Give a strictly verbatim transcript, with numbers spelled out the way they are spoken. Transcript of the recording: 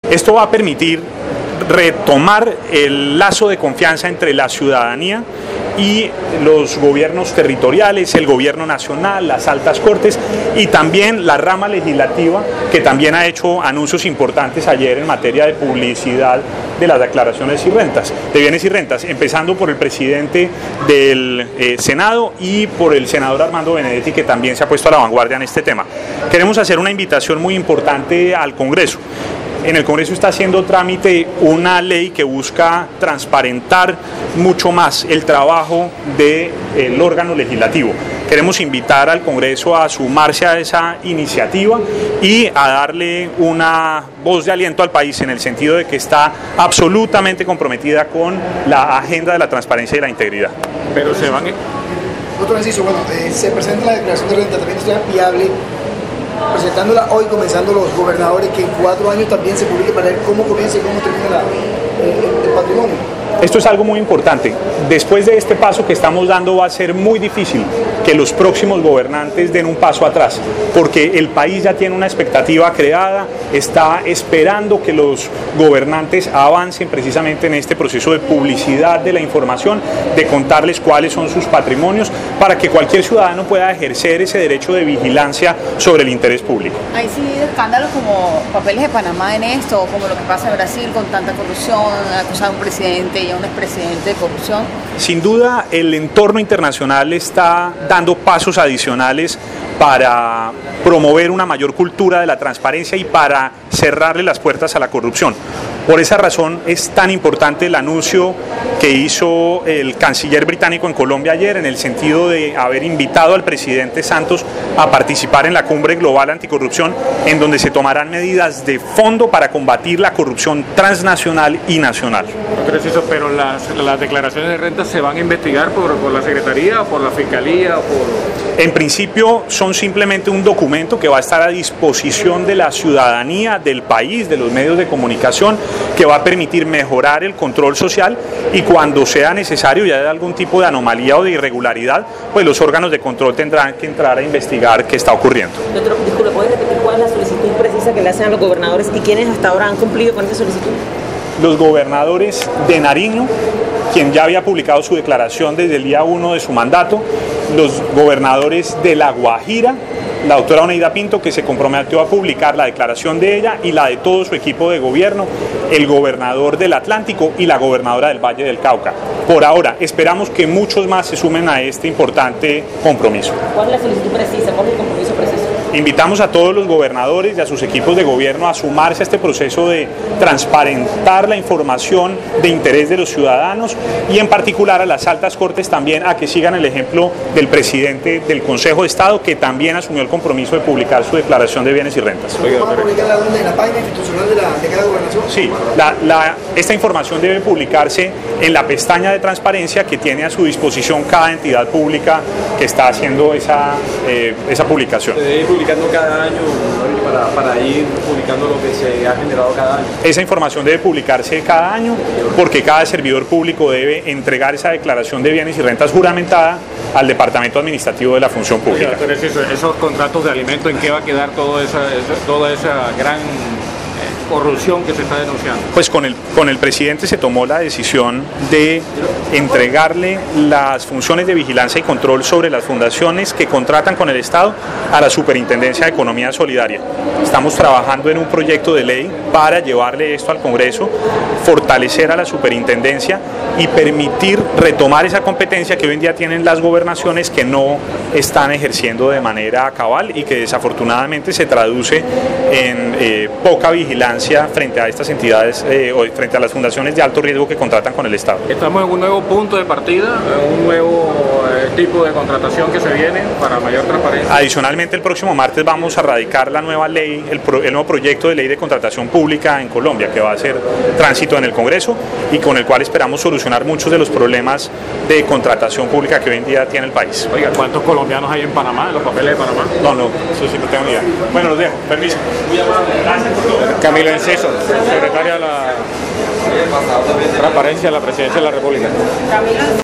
Esto va a permitir retomar el lazo de confianza entre la ciudadanía y los gobiernos territoriales, el gobierno nacional, las altas cortes y también la rama legislativa, que también ha hecho anuncios importantes ayer en materia de publicidad de las declaraciones y rentas, de bienes y rentas, empezando por el presidente del eh, Senado y por el senador Armando Benedetti, que también se ha puesto a la vanguardia en este tema. Queremos hacer una invitación muy importante al Congreso. En el Congreso está haciendo trámite una ley que busca transparentar mucho más el trabajo del órgano legislativo. Queremos invitar al Congreso a sumarse a esa iniciativa y a darle una voz de aliento al país en el sentido de que está absolutamente comprometida con la agenda de la transparencia y la integridad. Pero se van... Doctor Enciso, bueno, eh, se presenta la declaración de renta, también está viable, presentándola hoy, comenzando los gobernadores, que en cuatro años también se publique para ver cómo comienza y cómo termina la, el, el patrimonio. Esto es algo muy importante. Después de este paso que estamos dando va a ser muy difícil que los próximos gobernantes den un paso atrás, porque el país ya tiene una expectativa creada, está esperando que los gobernantes avancen precisamente en este proceso de publicidad de la información, de contarles cuáles son sus patrimonios, para que cualquier ciudadano pueda ejercer ese derecho de vigilancia sobre el interés público. Hay sí escándalos como papeles de Panamá en esto, como lo que pasa en Brasil con tanta corrupción, acusar a un presidente y a un expresidente de corrupción. Sin duda, el entorno internacional está dando pasos adicionales para promover una mayor cultura de la transparencia y para cerrarle las puertas a la corrupción. Por esa razón es tan importante el anuncio que hizo el canciller británico en Colombia ayer, en el sentido de haber invitado al presidente Santos a participar en la Cumbre Global Anticorrupción, en donde se tomarán medidas de fondo para combatir la corrupción transnacional y nacional. Pero las, las declaraciones de renta se van a investigar por, por la Secretaría o por la Fiscalía o por... En principio son simplemente un documento que va a estar a disposición de la ciudadanía, del país, de los medios de comunicación, que va a permitir mejorar el control social y cuando sea necesario y haya algún tipo de anomalía o de irregularidad, pues los órganos de control tendrán que entrar a investigar qué está ocurriendo. Doctor, disculpe, ¿puede repetir cuál es la solicitud precisa que le hacen a los gobernadores y quiénes hasta ahora han cumplido con esa solicitud? Los gobernadores de Nariño, quien ya había publicado su declaración desde el día uno de su mandato, los gobernadores de La Guajira, la doctora Oneida Pinto, que se comprometió a publicar la declaración de ella y la de todo su equipo de gobierno, el gobernador del Atlántico y la gobernadora del Valle del Cauca. Por ahora, esperamos que muchos más se sumen a este importante compromiso. ¿Cuál es la solicitud precisa? ¿Cuál es el compromiso preciso? Invitamos a todos los gobernadores y a sus equipos de gobierno a sumarse a este proceso de transparentar la información de interés de los ciudadanos y en particular a las altas cortes también a que sigan el ejemplo del presidente del Consejo de Estado, que también asumió el compromiso de publicar su declaración de bienes y rentas. ¿Va a publicarla en la página institucional de, la, de cada gobernación? Sí, la, la, esta información debe publicarse en la pestaña de transparencia que tiene a su disposición cada entidad pública que está haciendo esa, eh, esa publicación. Publicando cada año para, para ir publicando lo que se ha generado cada año. Esa información debe publicarse cada año porque cada servidor público debe entregar esa declaración de bienes y rentas juramentada al Departamento Administrativo de la Función Pública. Oye, doctor, esos, esos contratos de alimentos, ¿en qué va a quedar toda esa, esa, toda esa gran corrupción que se está denunciando? Pues con el, con el presidente se tomó la decisión de entregarle las funciones de vigilancia y control sobre las fundaciones que contratan con el Estado a la Superintendencia de Economía Solidaria. Estamos trabajando en un proyecto de ley para llevarle esto al Congreso, fortalecer a la superintendencia y permitir retomar esa competencia que hoy en día tienen las gobernaciones que no están ejerciendo de manera cabal y que desafortunadamente se traduce en eh, poca vigilancia frente a estas entidades eh, o frente a las fundaciones de alto riesgo que contratan con el Estado. Estamos en un nuevo punto de partida, un nuevo eh, tipo de contratación que se viene para mayor transparencia. Adicionalmente, el próximo martes vamos a radicar la nueva ley, el, pro, el nuevo proyecto de ley de contratación pública en Colombia, que va a ser tránsito en el Congreso y con el cual esperamos solucionar muchos de los problemas de contratación pública que hoy en día tiene el país. Oiga, ¿cuántos colombianos hay en Panamá, en los papeles de Panamá? No, no, eso sí no tengo ni idea. Bueno, los dejo, permiso. Gracias por todo. Camilo Enciso, secretaria de la Transparencia de la Presidencia de la República.